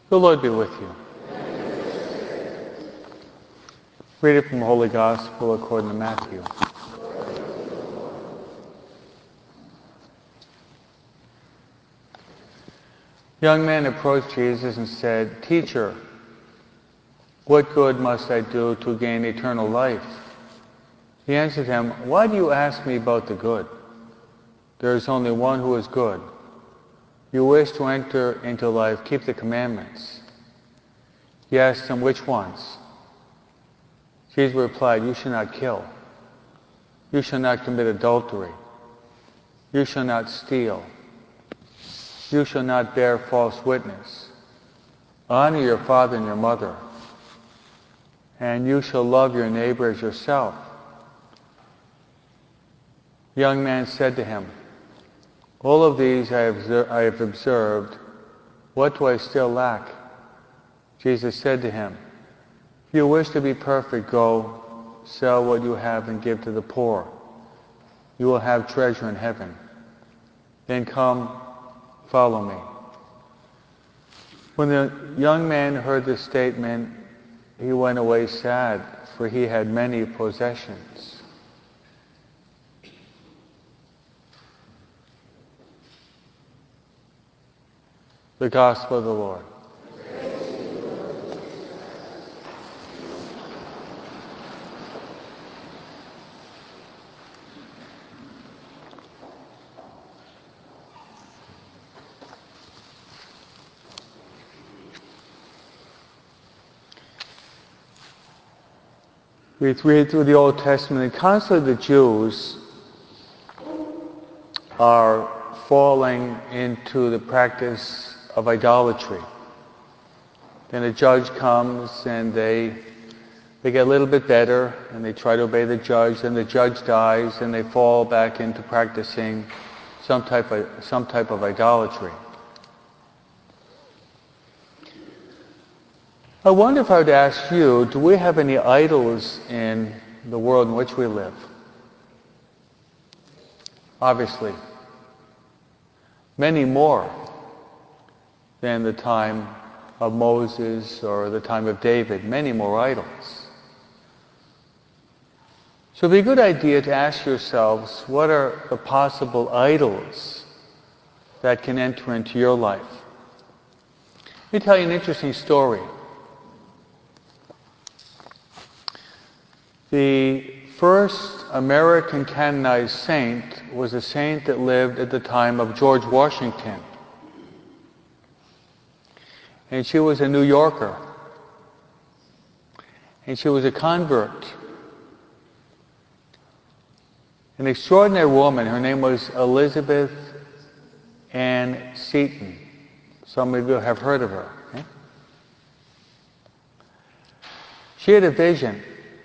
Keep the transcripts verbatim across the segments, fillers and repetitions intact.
The Lord be with you. Read it from the Holy Gospel according to Matthew. Young man approached Jesus and said, "Teacher, what good must I do to gain eternal life?" He answered him, "Why do you ask me about the good? There is only one who is good. You wish to enter into life, keep the commandments." He asked him, "Which ones?" Jesus replied, "You shall not kill. You shall not commit adultery. You shall not steal. You shall not bear false witness. Honor your father and your mother. And you shall love your neighbor as yourself." The young man said to him, "All of these I have, I have observed. What do I still lack?" Jesus said to him, "If you wish to be perfect, go, sell what you have and give to the poor. You will have treasure in heaven. Then come, follow me." When the young man heard this statement, he went away sad, for he had many possessions. The Gospel of the Lord. We read through the Old Testament, and constantly the Jews are falling into the practice of idolatry. Then a judge comes and they they get a little bit better and they try to obey the judge, and the judge dies and they fall back into practicing some type of some type of idolatry. I wonder if I would ask you, do we have any idols in the world in which we live? Obviously. Many more than the time of Moses or the time of David. Many more idols. So it'd be a good idea to ask yourselves, what are the possible idols that can enter into your life? Let me tell you an interesting story. The first American canonized saint was a saint that lived at the time of George Washington. And she was a New Yorker. And she was a convert. An extraordinary woman. Her name was Elizabeth Ann Seton. Some of you have heard of her. Okay? She had a vision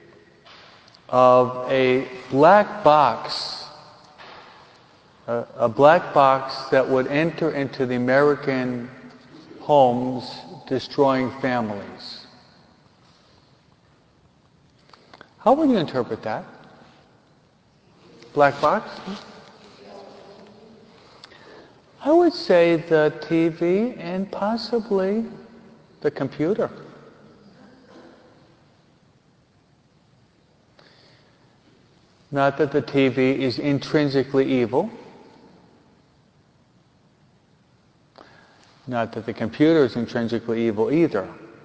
of a black box, a, a black box that would enter into the American homes, destroying families. How would you interpret that? Black box? I would say the T V and possibly the computer. Not that the T V is intrinsically evil. Not that the computer is intrinsically evil either.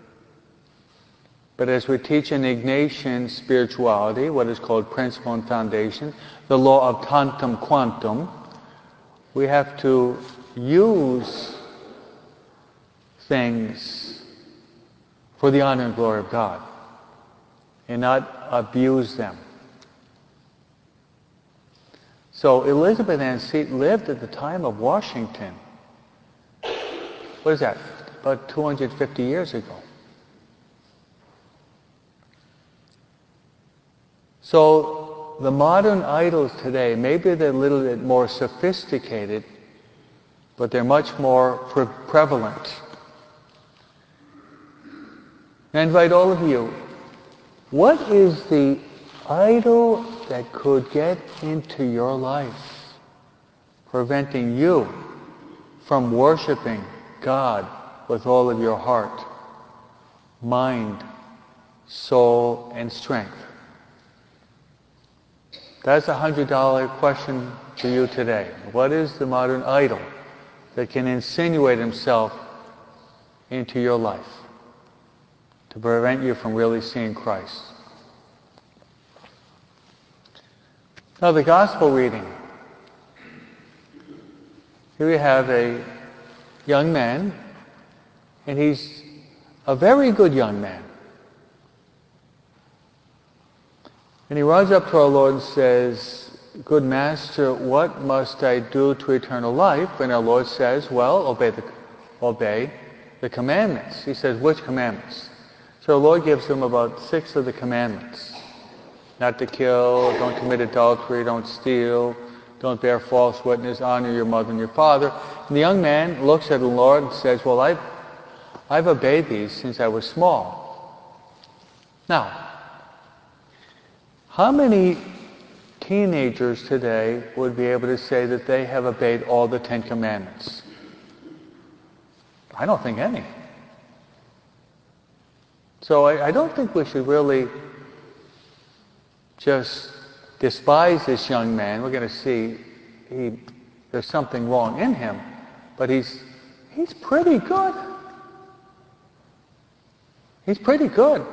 But as we teach in Ignatian spirituality, what is called principle and foundation, the law of tantum quantum, we have to use things for the honor and glory of God and not abuse them. So Elizabeth Ann Seton lived at the time of Washington. What is that? About two hundred fifty years ago. So the modern idols today, maybe they're a little bit more sophisticated, but they're much more pre- prevalent. I invite all of you, what is the idol that could get into your life, preventing you from worshiping God with all of your heart, mind, soul, and strength? That's a hundred dollar question for you today. What is the modern idol that can insinuate himself into your life to prevent you from really seeing Christ? Now the gospel reading. Here we have a young man, and he's a very good young man. And he runs up to our Lord and says, "Good Master, what must I do to eternal life?" And our Lord says, "Well, obey the, obey the commandments." He says, "Which commandments?" So our Lord gives him about six of the commandments. Not to kill, don't commit adultery, don't steal, don't bear false witness, honor your mother and your father. And the young man looks at the Lord and says, "Well, I've, I've obeyed these since I was small." Now, how many teenagers today would be able to say that they have obeyed all the Ten Commandments? I don't think any. So I, I don't think we should really just despise this young man. We're going to see he, there's something wrong in him, but he's he's pretty good. He's pretty good.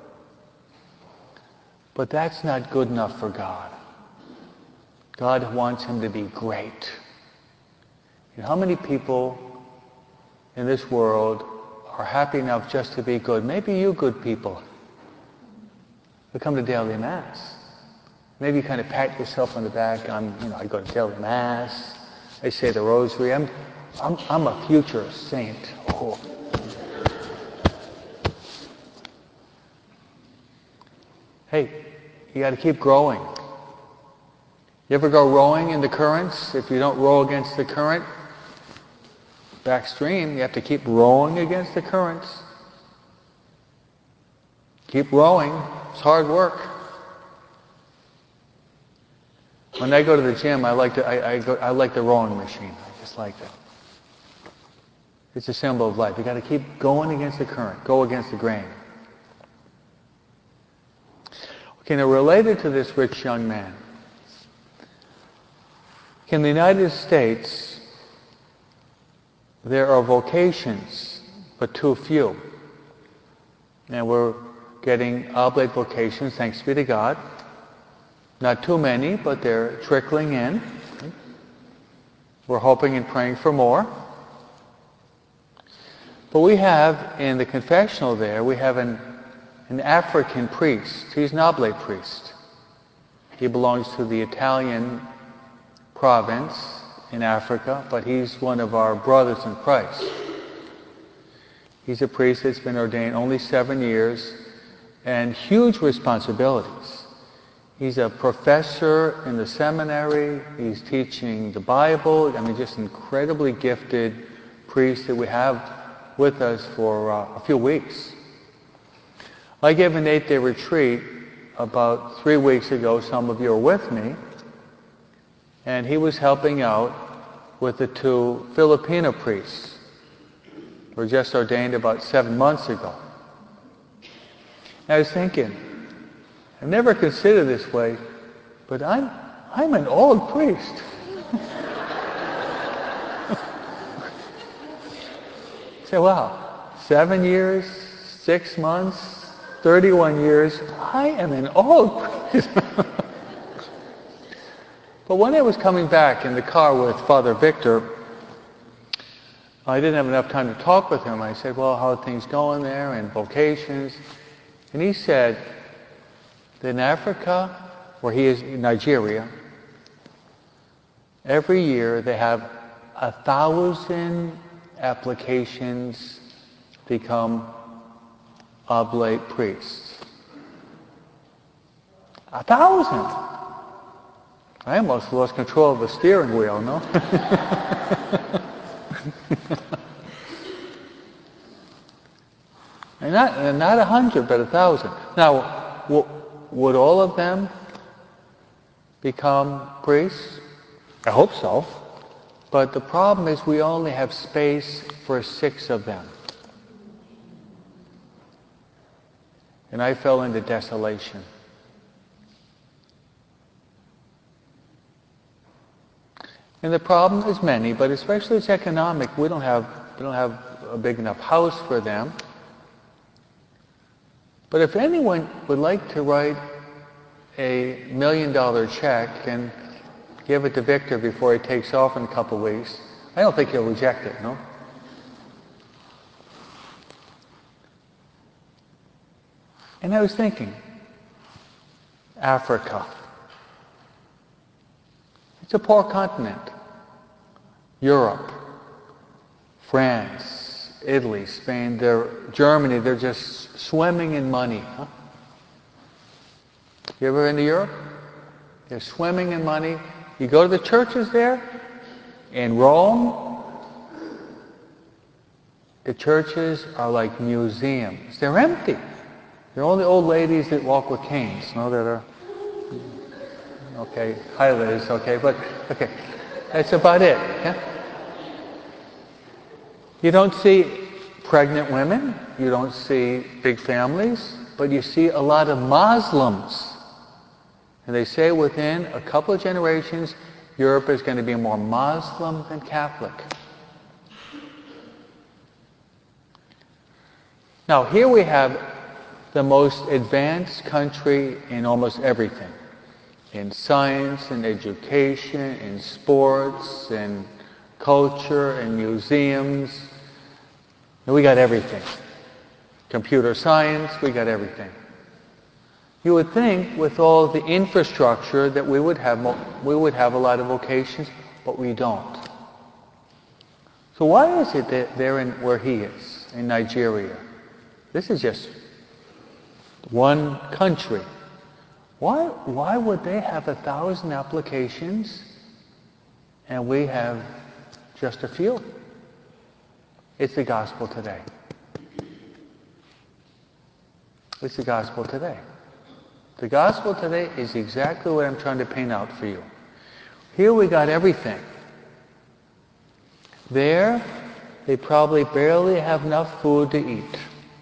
But that's not good enough for God. God wants him to be great. And how many people in this world are happy enough just to be good? Maybe you good people who come to daily Mass. Maybe you kind of pat yourself on the back. I'm, you know, I go to daily Mass. I say the Rosary. I'm, I'm, I'm a future saint. Oh. Hey, you got to keep growing. You ever go rowing in the currents? If you don't row against the current, backstream, you have to keep rowing against the currents. Keep rowing. It's hard work. When I go to the gym, I like to, I, I, go, I like the rowing machine. I just like it. It's a symbol of life. You got to keep going against the current. Go against the grain. Okay, now related to this rich young man, in the United States, there are vocations, but too few. And we're getting oblate vocations, thanks be to God. Not too many, but they're trickling in. We're hoping and praying for more. But we have, in the confessional there, we have an, an African priest. He's an oblate priest. He belongs to the Italian province in Africa, but he's one of our brothers in Christ. He's a priest that's been ordained only seven years and huge responsibilities. He's a professor in the seminary. He's teaching the Bible. I mean, just incredibly gifted priest that we have with us for uh, a few weeks. I gave an eight-day retreat about three weeks ago. Some of you were with me. And he was helping out with the two Filipino priests who were just ordained about seven months ago. And I was thinking, I've never considered this way, but I'm I'm an old priest. Say, wow, seven years, six months, thirty-one years, I am an old priest. But when I was coming back in the car with Father Victor, I didn't have enough time to talk with him. I said, well, how are things going there and vocations? And he said that in Africa, where he is, in Nigeria, every year they have a thousand applications to become oblate priests. A thousand! I almost lost control of the steering wheel, no? and not and not a hundred, but a thousand. Now, w- would all of them become priests? I hope so. But the problem is we only have space for six of them. And I fell into desolation. And the problem is many, but especially it's economic. We don't have we don't have a big enough house for them. But if anyone would like to write a million dollar check and give it to Victor before he takes off in a couple of weeks, I don't think he'll reject it, no? And I was thinking, Africa. It's a poor continent. Europe, France, Italy, Spain, they're, Germany, they're just swimming in money. Huh? You ever been to Europe? They're swimming in money. You go to the churches there, in Rome, the churches are like museums. They're empty. They're only old ladies that walk with canes, no, that are, okay, hi Liz, okay, but, okay, that's about it, yeah? You don't see pregnant women, you don't see big families, but you see a lot of Muslims. And they say within a couple of generations, Europe is going to be more Muslim than Catholic. Now here we have the most advanced country in almost everything. In science, in education, in sports, in culture, in museums. And we got everything. Computer science, we got everything. You would think with all the infrastructure that we would have mo- we would have a lot of vocations, but we don't. So why is it that they're in where he is, in Nigeria? This is just one country. Why, why would they have a thousand applications and we have just a few? It's the gospel today. It's the gospel today. The gospel today is exactly what I'm trying to paint out for you. Here we got everything. There, they probably barely have enough food to eat.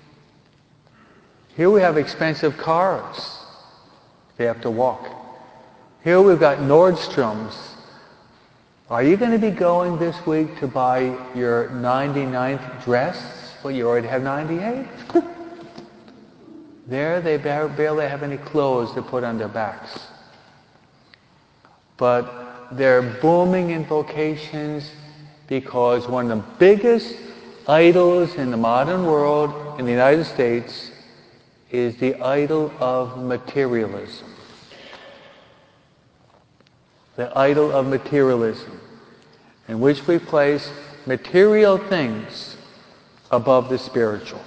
Here we have expensive cars. They have to walk. Here we've got Nordstrom's. Are you going to be going this week to buy your ninety-ninth dress? Well, you already have ninety-eight. There they barely have any clothes to put on their backs. But they're booming in vocations because one of the biggest idols in the modern world in the United States is the idol of materialism. The idol of materialism, in which we place material things above the spiritual.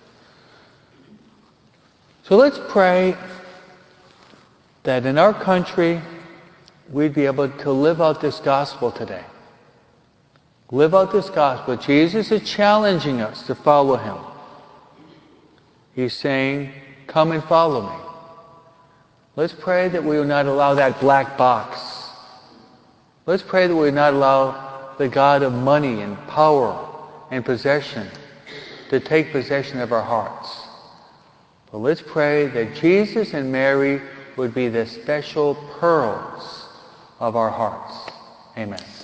So let's pray that in our country we'd be able to live out this gospel today. Live out this gospel. Jesus is challenging us to follow him. He's saying, come and follow me. Let's pray that we will not allow that black box. Let's pray that we will not allow the God of money and power and possession to take possession of our hearts. But let's pray that Jesus and Mary would be the special pearls of our hearts. Amen.